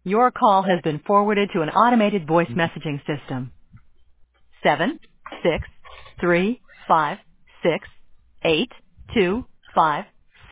Your call has been forwarded to an automated voice messaging system. 763568255